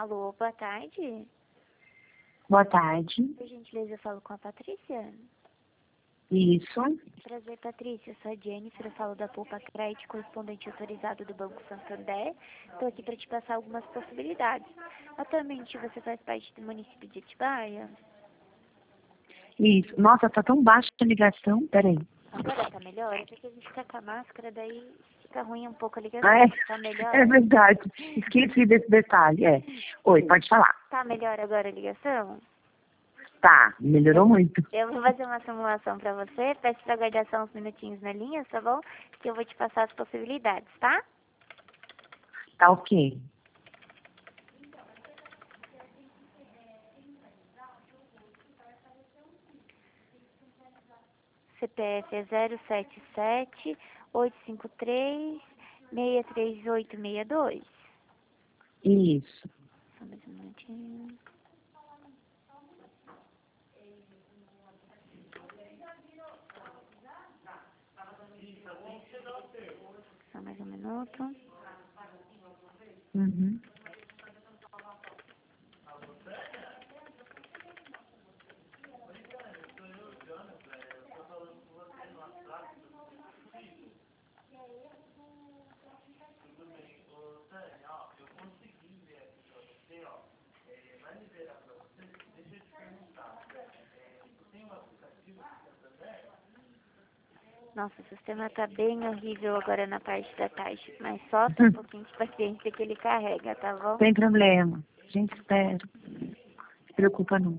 Alô, boa tarde. Boa tarde. Por gentileza, eu falo com a Patrícia. Isso. Prazer, Patrícia. Eu sou a Jennifer, eu falo da Poupa Crédito, correspondente autorizado do Banco Santander. Estou aqui para te passar algumas possibilidades. Atualmente, você faz parte do município de Atibaia? Isso. Nossa, tá tão baixa a ligação. Peraí. Agora tá melhor? É porque a gente tá com a máscara, daí fica ruim um pouco a ligação. Ah, Tá melhor? é verdade. Esqueci desse detalhe. Oi, pode falar. Tá melhor agora a ligação? Tá, melhorou muito. Eu vou fazer uma simulação pra você. Peço pra aguardar só uns minutinhos na linha, tá bom? Que eu vou te passar as possibilidades, tá? Tá ok. CPF é 077-853-63862. Isso. Só mais um minutinho. Só mais um minuto. Uhum. Nossa, o sistema tá bem horrível agora na parte da taxa. Mas solta um pouquinho de paciência que ele carrega, tá bom? Sem problema. A gente espera. Não se preocupa não.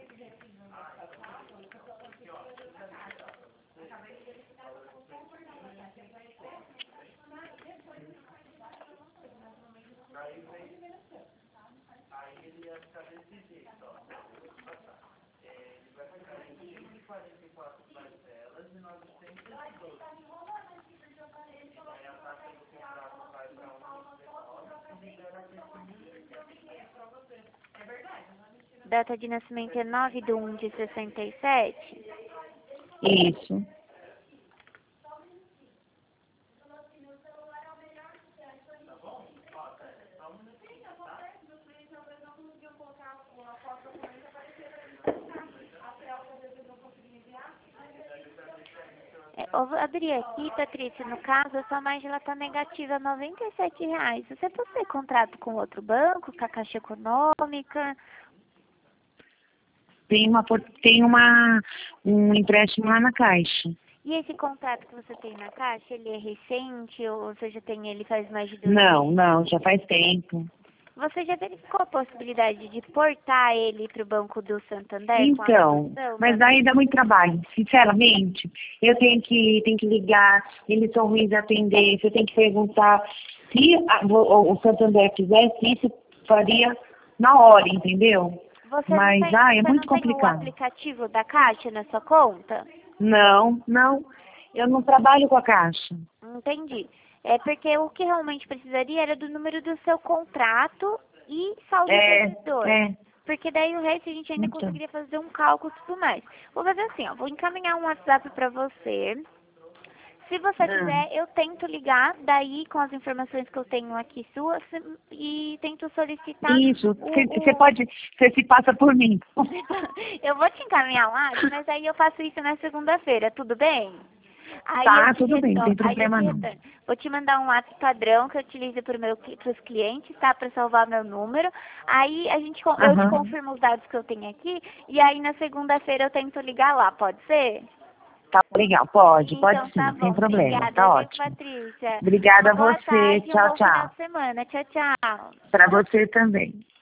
Data de nascimento é 9/1/67. Isso. Eu vou abrir aqui, Patrícia, no caso, a sua margem ela tá negativa R$ 97. Você possui contrato com outro banco, com a Caixa Econômica? Um empréstimo lá na Caixa. E esse contrato que você tem na Caixa, ele é recente ou você já tem ele faz mais de 2 Não, meses? não, já faz tempo. Você já verificou a possibilidade de portar ele para o Banco do Santander com a Então, redução? mas aí dá muito trabalho, sinceramente. Eu tenho que ligar, eles são ruins de atender, você tem que perguntar. Se o Santander fizesse isso, faria na hora, entendeu? Você Mas, não tem, é você muito não tem o complicado. aplicativo da Caixa na sua conta? Não, eu não trabalho com a Caixa. Entendi. É porque o que realmente precisaria era do número do seu contrato e saldo devedor. Porque daí o resto a gente ainda Então. conseguiria fazer um cálculo e tudo mais. Vou fazer assim, ó, vou encaminhar um WhatsApp para você. Se você quiser, eu tento ligar daí com as informações que eu tenho aqui suas e tento solicitar Isso, você se passa por mim. Eu vou te encaminhar lá, mas aí eu faço isso na segunda-feira, tudo bem? Aí Tá, eu te tudo bem, não tem problema não. Vou te mandar um WhatsApp padrão que eu utilizo para os clientes, tá? Para salvar meu número. Aí eu te confirmo os dados que eu tenho aqui e aí na segunda-feira eu tento ligar lá, pode ser? Tá legal, pode Então, sim, tá bom. sem problema, Obrigada, tá viu, ótimo. Patrícia? Obrigada a Uma boa você, tarde e um tchau, bom final tchau. de semana. Tchau, tchau. Pra você também.